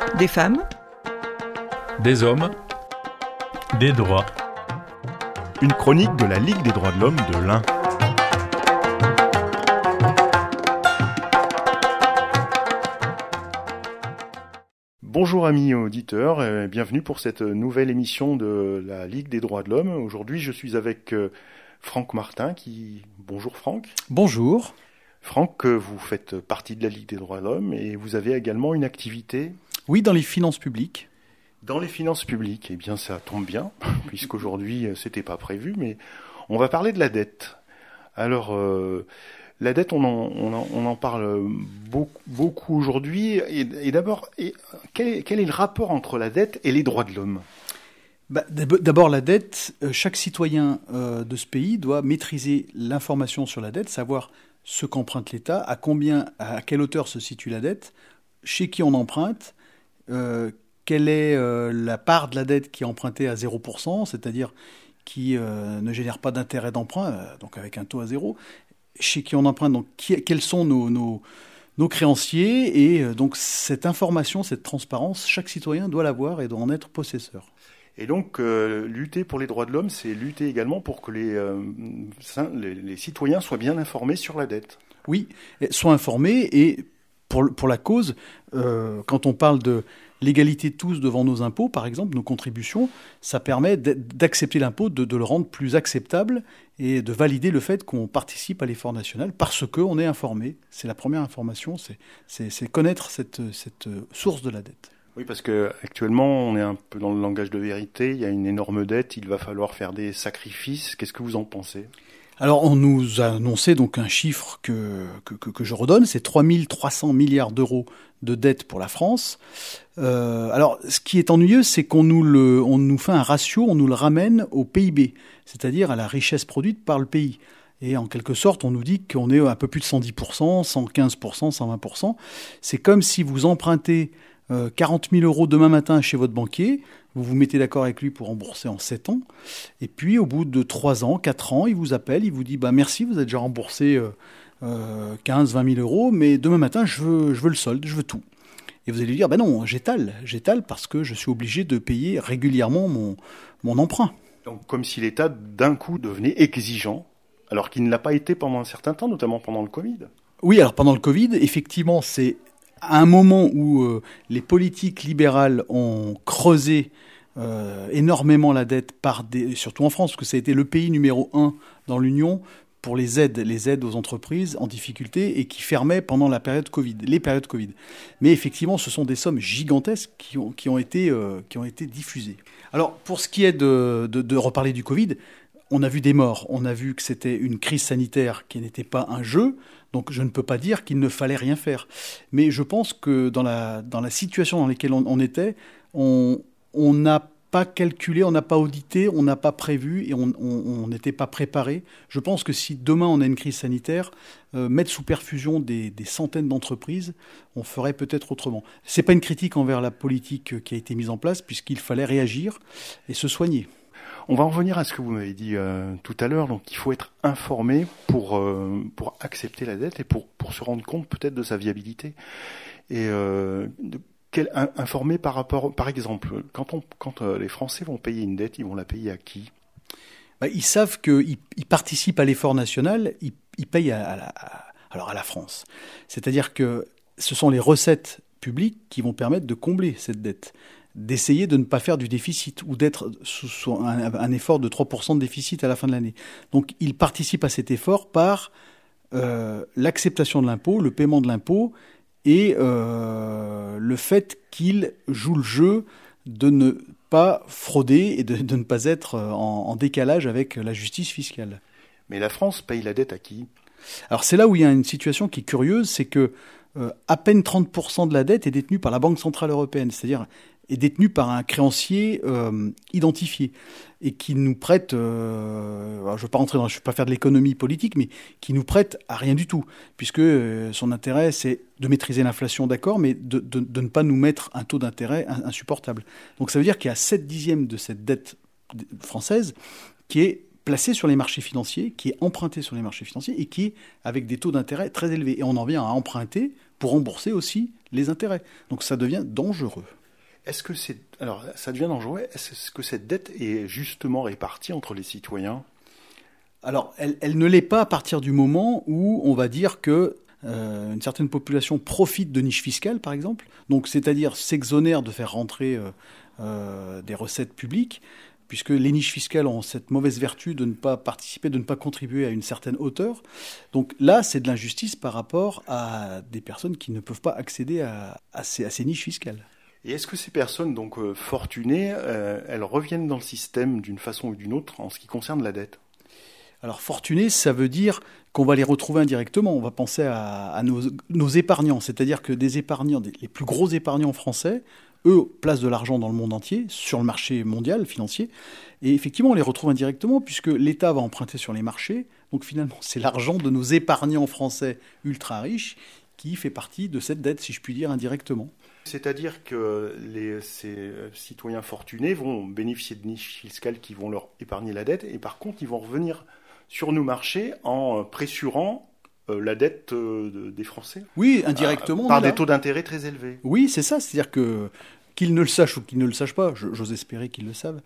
Des femmes, Des hommes, des droits. Une chronique de la Ligue des droits de l'homme de l'Ain. Bonjour amis auditeurs, et bienvenue pour cette nouvelle émission de la Ligue des droits de l'homme. Aujourd'hui je suis avec Franck Martin Bonjour Franck. Bonjour. Franck, vous faites partie de la Ligue des droits de l'homme et vous avez également une activité. Oui, dans les finances publiques. Dans les finances publiques, eh bien ça tombe bien, puisqu'aujourd'hui c'était pas prévu, mais on va parler de la dette. Alors, la dette, on en parle beaucoup aujourd'hui. Et d'abord, quel est le rapport entre la dette et les droits de l'homme ? D'abord, la dette, chaque citoyen de ce pays doit maîtriser l'information sur la dette, savoir ce qu'emprunte l'État, à quelle hauteur se situe la dette, chez qui on emprunte, quelle est la part de la dette qui est empruntée à 0%, c'est-à-dire qui ne génère pas d'intérêt d'emprunt, donc avec un taux à zéro, chez qui on emprunte, donc quels sont nos créanciers, et donc cette information, cette transparence, chaque citoyen doit l'avoir et doit en être possesseur. Et donc, lutter pour les droits de l'homme, c'est lutter également pour que les citoyens soient bien informés sur la dette. Oui, soient informés, et pour la cause, quand on parle de l'égalité de tous devant nos impôts, par exemple, nos contributions, ça permet d'accepter l'impôt, de le rendre plus acceptable et de valider le fait qu'on participe à l'effort national parce qu'on est informé. C'est la première information, c'est connaître cette source de la dette. Oui, parce que actuellement, on est un peu dans le langage de vérité. Il y a une énorme dette. Il va falloir faire des sacrifices. Qu'est-ce que vous en pensez ? Alors, on nous a annoncé donc un chiffre que je redonne, c'est 3 300 milliards d'euros de dette pour la France. Alors, ce qui est ennuyeux, c'est qu'on nous fait un ratio, on nous le ramène au PIB, c'est-à-dire à la richesse produite par le pays. Et en quelque sorte, on nous dit qu'on est un peu plus de 110%, 115%, 120%. C'est comme si vous empruntez 40 000 euros demain matin chez votre banquier, vous vous mettez d'accord avec lui pour rembourser en 7 ans, et puis au bout de 3 ans, 4 ans, il vous appelle, il vous dit merci, vous avez déjà remboursé 15 000, 20 000 euros, mais demain matin, je veux le solde, je veux tout. Et vous allez lui dire non, j'étale parce que je suis obligé de payer régulièrement mon emprunt. Donc comme si l'État d'un coup devenait exigeant, alors qu'il ne l'a pas été pendant un certain temps, notamment pendant le Covid. Oui, alors pendant le Covid, effectivement, c'est à un moment où les politiques libérales ont creusé énormément la dette, surtout en France, parce que ça a été le pays numéro 1 dans l'Union pour les aides aux entreprises en difficulté et qui fermaient pendant les périodes Covid. Mais effectivement, ce sont des sommes gigantesques qui ont été diffusées. Alors, pour ce qui est de reparler du Covid, on a vu des morts, on a vu que c'était une crise sanitaire qui n'était pas un jeu, donc je ne peux pas dire qu'il ne fallait rien faire. Mais je pense que dans la situation dans laquelle on était, on n'a pas calculé, on n'a pas audité, on n'a pas prévu et on n'était pas préparé. Je pense que si demain on a une crise sanitaire, mettre sous perfusion des centaines d'entreprises, on ferait peut-être autrement. Ce n'est pas une critique envers la politique qui a été mise en place, puisqu'il fallait réagir et se soigner. On va en revenir à ce que vous m'avez dit tout à l'heure. Donc, il faut être informé pour accepter la dette et pour se rendre compte peut-être de sa viabilité. Et informé par exemple, quand les Français vont payer une dette, ils vont la payer à qui ? Ils savent qu'ils participent à l'effort national, ils payent à la France. C'est-à-dire que ce sont les recettes publiques qui vont permettre de combler cette dette, d'essayer de ne pas faire du déficit ou d'être sous un effort de 3% de déficit à la fin de l'année. Donc, ils participent à cet effort par l'acceptation de l'impôt, le paiement de l'impôt et le fait qu'ils jouent le jeu de ne pas frauder et de ne pas être en décalage avec la justice fiscale. Mais la France paye la dette à qui ? Alors, c'est là où il y a une situation qui est curieuse, c'est que à peine 30% de la dette est détenue par la Banque Centrale Européenne, c'est-à-dire est détenu par un créancier identifié et qui nous prête, je ne vais pas faire de l'économie politique, mais qui nous prête à rien du tout, puisque son intérêt c'est de maîtriser l'inflation, d'accord, mais de ne pas nous mettre un taux d'intérêt insupportable. Donc ça veut dire qu'il y a 7/10 de cette dette française qui est placée sur les marchés financiers, qui est empruntée sur les marchés financiers et qui est avec des taux d'intérêt très élevés. Et on en vient à emprunter pour rembourser aussi les intérêts. Donc ça devient dangereux. Alors, ça devient dangereux. Est-ce que cette dette est justement répartie entre les citoyens ? Alors, elle ne l'est pas à partir du moment où on va dire que une certaine population profite de niches fiscales, par exemple, donc c'est-à-dire s'exonère de faire rentrer des recettes publiques, puisque les niches fiscales ont cette mauvaise vertu de ne pas participer, de ne pas contribuer à une certaine hauteur. Donc là, c'est de l'injustice par rapport à des personnes qui ne peuvent pas accéder à ces niches fiscales. Et est-ce que ces personnes donc fortunées, elles reviennent dans le système d'une façon ou d'une autre en ce qui concerne la dette ? Alors fortunés, ça veut dire qu'on va les retrouver indirectement. On va penser à nos épargnants, c'est-à-dire que des épargnants, les plus gros épargnants français, eux, placent de l'argent dans le monde entier, sur le marché mondial financier. Et effectivement, on les retrouve indirectement puisque l'État va emprunter sur les marchés. Donc finalement, c'est l'argent de nos épargnants français ultra riches qui fait partie de cette dette, si je puis dire, indirectement. C'est-à-dire que ces citoyens fortunés vont bénéficier de niches fiscales qui vont leur épargner la dette, et par contre, ils vont revenir sur nos marchés en pressurant la dette des Français. Oui, indirectement. Par des taux d'intérêt très élevés. Oui, c'est ça. C'est-à-dire que qu'ils ne le sachent ou qu'ils ne le sachent pas, j'ose espérer qu'ils le savent,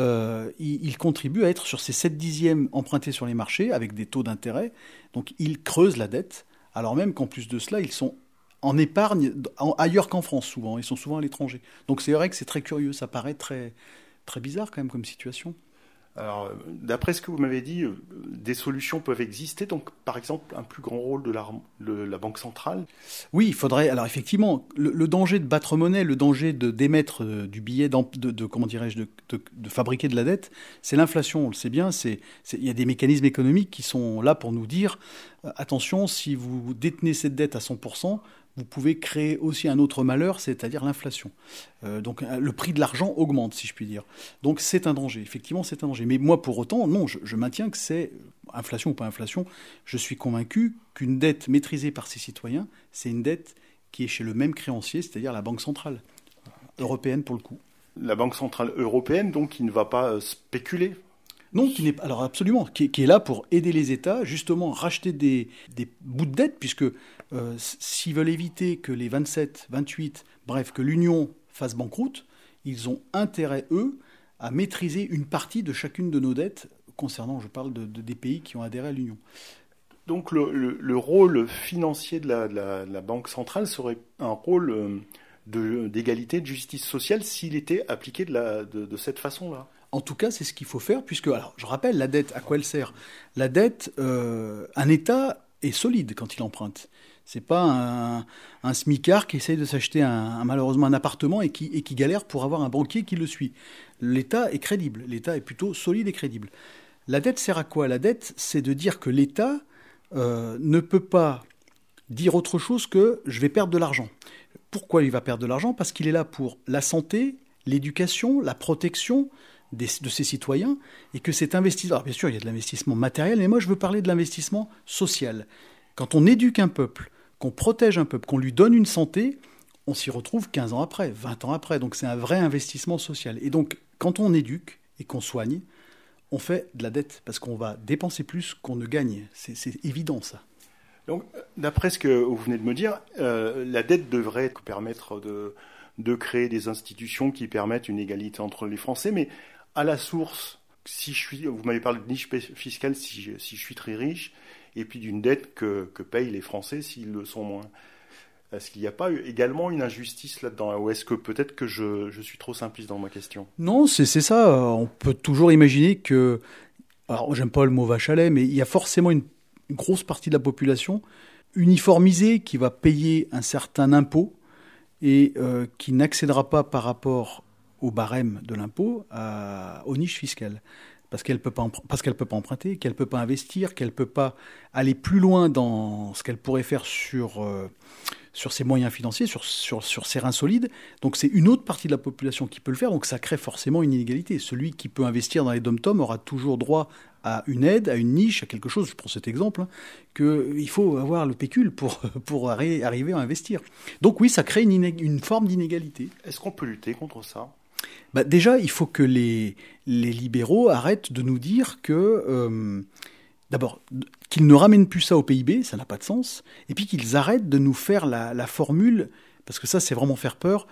ils contribuent à être sur ces 7/10 empruntés sur les marchés avec des taux d'intérêt. Donc ils creusent la dette, alors même qu'en plus de cela, ils sont en épargne ailleurs qu'en France souvent. Ils sont souvent à l'étranger. Donc c'est vrai que c'est très curieux. Ça paraît très, très bizarre quand même comme situation. Alors, d'après ce que vous m'avez dit, des solutions peuvent exister. Donc, par exemple, un plus grand rôle de la Banque centrale. Oui, il faudrait. Alors, effectivement, le danger de battre monnaie, le danger d'émettre du billet, comment dirais-je, de fabriquer de la dette, c'est l'inflation. On le sait bien. Il y a des mécanismes économiques qui sont là pour nous dire attention, si vous détenez cette dette à 100%, vous pouvez créer aussi un autre malheur, c'est-à-dire l'inflation. Donc le prix de l'argent augmente, si je puis dire. Donc c'est un danger, effectivement c'est un danger. Mais moi pour autant, non, je maintiens que c'est, inflation ou pas inflation, je suis convaincu qu'une dette maîtrisée par ses citoyens, c'est une dette qui est chez le même créancier, c'est-à-dire la Banque centrale européenne pour le coup. La Banque centrale européenne, donc, qui ne va pas spéculer ? Non, alors absolument, qui est là pour aider les États, justement, racheter des bouts de dette, puisque s'ils veulent éviter que les 27, 28, bref, que l'Union fasse banqueroute, ils ont intérêt, eux, à maîtriser une partie de chacune de nos dettes, concernant, je parle des pays qui ont adhéré à l'Union. Donc le rôle financier de la Banque centrale serait un rôle d'égalité, de justice sociale, s'il était appliqué de cette façon-là. En tout cas, c'est ce qu'il faut faire, puisque, alors, je rappelle, la dette, à quoi elle sert ? La dette, un État est solide quand il emprunte. C'est pas un smicard qui essaye de s'acheter malheureusement un appartement et qui galère pour avoir un banquier qui le suit. L'État est crédible. L'État est plutôt solide et crédible. La dette sert à quoi ? La dette, c'est de dire que l'État ne peut pas dire autre chose que « je vais perdre de l'argent ». Pourquoi il va perdre de l'argent ? Parce qu'il est là pour la santé, l'éducation, la protection de ses citoyens, et que cet investissement... Alors bien sûr, il y a de l'investissement matériel, mais moi je veux parler de l'investissement social. Quand on éduque un peuple, qu'on protège un peuple, qu'on lui donne une santé, on s'y retrouve 15 ans après, 20 ans après. Donc c'est un vrai investissement social. Et donc, quand on éduque et qu'on soigne, on fait de la dette, parce qu'on va dépenser plus qu'on ne gagne. C'est évident, ça. Donc, d'après ce que vous venez de me dire, la dette devrait permettre de créer des institutions qui permettent une égalité entre les Français, mais à la source, vous m'avez parlé de niche fiscale si je suis très riche, et puis d'une dette que payent les Français s'ils le sont moins. Est-ce qu'il n'y a pas également une injustice là-dedans ? Ou est-ce que peut-être que je suis trop simpliste dans ma question ? Non, c'est ça. On peut toujours imaginer que... Alors, j'aime pas le mot vache à lait, mais il y a forcément une grosse partie de la population uniformisée qui va payer un certain impôt et qui n'accédera pas par rapport au barème de l'impôt aux niches fiscales. Parce qu'elle peut pas emprunter, qu'elle peut pas investir, qu'elle peut pas aller plus loin dans ce qu'elle pourrait faire sur ses moyens financiers, sur ses reins solides. Donc c'est une autre partie de la population qui peut le faire, donc ça crée forcément une inégalité. Celui qui peut investir dans les dom-toms aura toujours droit à une aide, à une niche, à quelque chose, je prends cet exemple, qu'il faut avoir le pécule pour arriver à investir. Donc oui, ça crée une forme d'inégalité. Est-ce qu'on peut lutter contre ça ? Déjà, il faut que les libéraux arrêtent de nous dire que... D'abord, qu'ils ne ramènent plus ça au PIB, ça n'a pas de sens, et puis qu'ils arrêtent de nous faire la formule, parce que ça, c'est vraiment faire peur.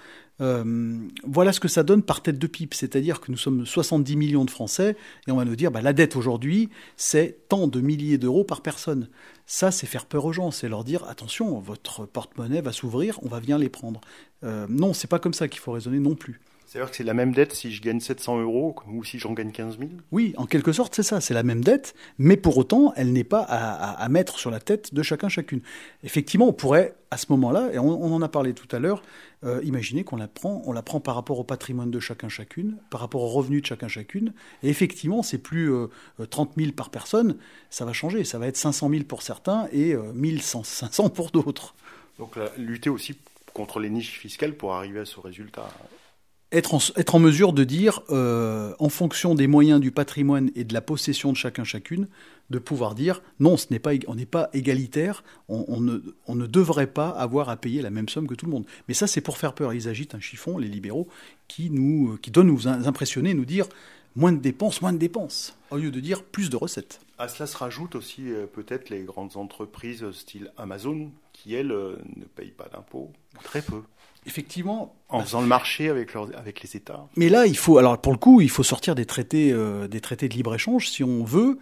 Voilà ce que ça donne par tête de pipe, c'est-à-dire que nous sommes 70 millions de Français, et on va nous dire, la dette aujourd'hui, c'est tant de milliers d'euros par personne. Ça, c'est faire peur aux gens, c'est leur dire, attention, votre porte-monnaie va s'ouvrir, on va venir les prendre. Non, c'est pas comme ça qu'il faut raisonner non plus. C'est-à-dire que c'est la même dette si je gagne 700 euros ou si j'en gagne 15 000 ? Oui, en quelque sorte, c'est ça, c'est la même dette, mais pour autant, elle n'est pas à mettre sur la tête de chacune. Effectivement, on pourrait, à ce moment-là, et on en a parlé tout à l'heure, imaginer qu'on la prend par rapport au patrimoine de chacune, par rapport aux revenus de chacune, et effectivement, c'est plus 30 000 par personne, ça va changer, ça va être 500 000 pour certains et 500 pour d'autres. Donc lutter aussi contre les niches fiscales pour arriver à ce résultat. Être en mesure de dire, en fonction des moyens du patrimoine et de la possession de chacune, de pouvoir dire, non, on n'est pas égalitaire, on ne devrait pas avoir à payer la même somme que tout le monde. Mais ça, c'est pour faire peur. Ils agitent un chiffon, les libéraux, qui doivent nous impressionner, nous dire, moins de dépenses, au lieu de dire plus de recettes. À cela se rajoutent aussi peut-être les grandes entreprises style Amazon, qui, elles, ne payent pas d'impôts, très peu. Effectivement. En faisant le marché avec les États. Mais là, pour le coup, il faut sortir des traités de libre-échange si on veut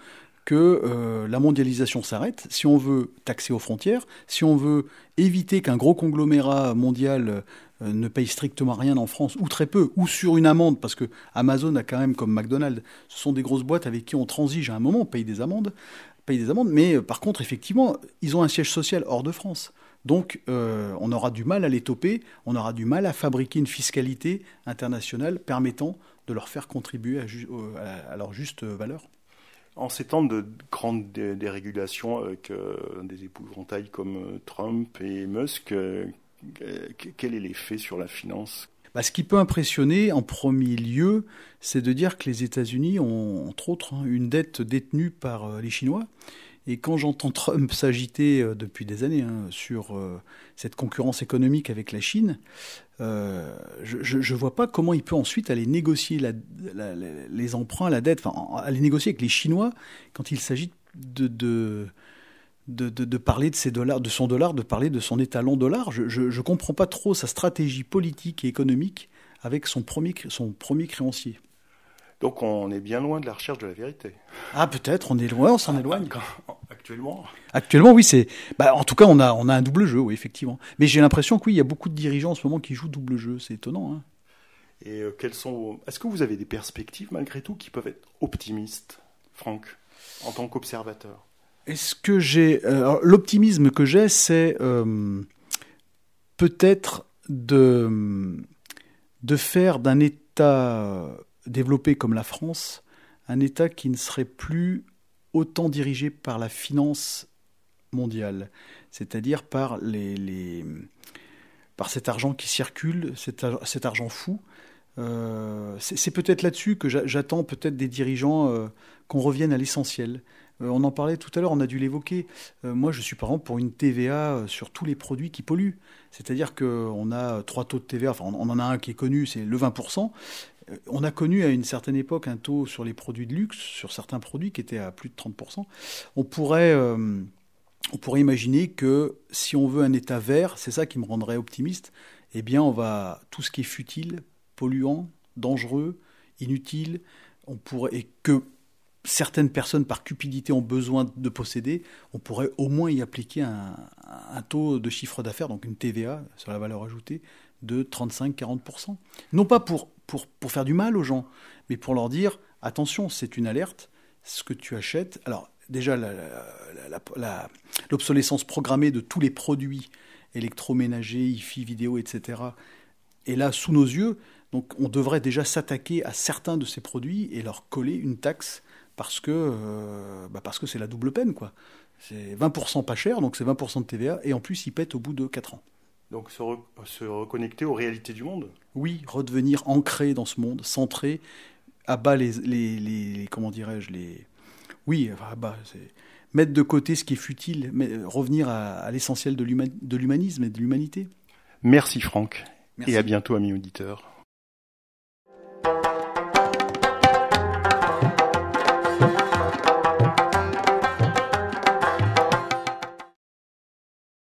que la mondialisation s'arrête, si on veut taxer aux frontières, si on veut éviter qu'un gros conglomérat mondial ne paye strictement rien en France, ou très peu, ou sur une amende, parce que Amazon a quand même, comme McDonald's, ce sont des grosses boîtes avec qui on transige à un moment, on paye des amendes, mais par contre, effectivement, ils ont un siège social hors de France. Donc, on aura du mal à les toper, on aura du mal à fabriquer une fiscalité internationale permettant de leur faire contribuer à leur juste valeur. En ces temps de grande dérégulation avec des épouvantails comme Trump et Musk, quel est l'effet sur la finance ? Ce qui peut impressionner en premier lieu, c'est de dire que les États-Unis ont, entre autres, une dette détenue par les Chinois. Et quand j'entends Trump s'agiter depuis des années sur cette concurrence économique avec la Chine, je ne vois pas comment il peut ensuite aller négocier les emprunts, la dette, aller négocier avec les Chinois quand il s'agit de parler de ses dollars, de son dollar, de parler de son étalon dollar. Je ne comprends pas trop sa stratégie politique et économique avec son premier créancier. Donc on est bien loin de la recherche de la vérité. Ah, peut-être, on est loin, on s'en éloigne. Actuellement, oui, c'est. en tout cas, on a un double jeu, oui, effectivement. Mais j'ai l'impression que oui, il y a beaucoup de dirigeants en ce moment qui jouent double jeu. C'est étonnant. Et est-ce que vous avez des perspectives malgré tout qui peuvent être optimistes, Franck, en tant qu'observateur ? Est-ce que j'ai l'optimisme que j'ai, c'est peut-être de faire d'un État développé comme la France un État qui ne serait plus autant dirigé par la finance mondiale, c'est-à-dire par par cet argent qui circule, cet argent fou. C'est peut-être là-dessus que j'attends peut-être des dirigeants qu'on revienne à l'essentiel. On en parlait tout à l'heure, on a dû l'évoquer. Moi, je suis par exemple pour une TVA sur tous les produits qui polluent. C'est-à-dire qu'on a 3 taux de TVA, enfin on en a un qui est connu, c'est le 20%. On a connu à une certaine époque un taux sur les produits de luxe, sur certains produits qui étaient à plus de 30%. On pourrait imaginer que si on veut un État vert, c'est ça qui me rendrait optimiste, eh bien tout ce qui est futile, polluant, dangereux, inutile, et que certaines personnes par cupidité ont besoin de posséder, on pourrait au moins y appliquer un taux de chiffre d'affaires, donc une TVA sur la valeur ajoutée, de 35-40%. Non pas pour faire du mal aux gens, mais pour leur dire, attention, c'est une alerte, ce que tu achètes. Alors déjà, l'obsolescence programmée de tous les produits électroménagers, hi-fi, vidéo, etc., est là sous nos yeux. Donc on devrait déjà s'attaquer à certains de ces produits et leur coller une taxe parce que c'est la double peine, quoi. C'est 20% pas cher, donc c'est 20% de TVA, et en plus ils pètent au bout de 4 ans. Donc se reconnecter aux réalités du monde ? Oui, redevenir ancré dans ce monde, centré, à bas les comment dirais-je, oui, à bas, c'est mettre de côté ce qui est futile, mais revenir à l'essentiel de l'humanisme et de l'humanité. Merci Franck, Merci. Et à bientôt amis auditeurs.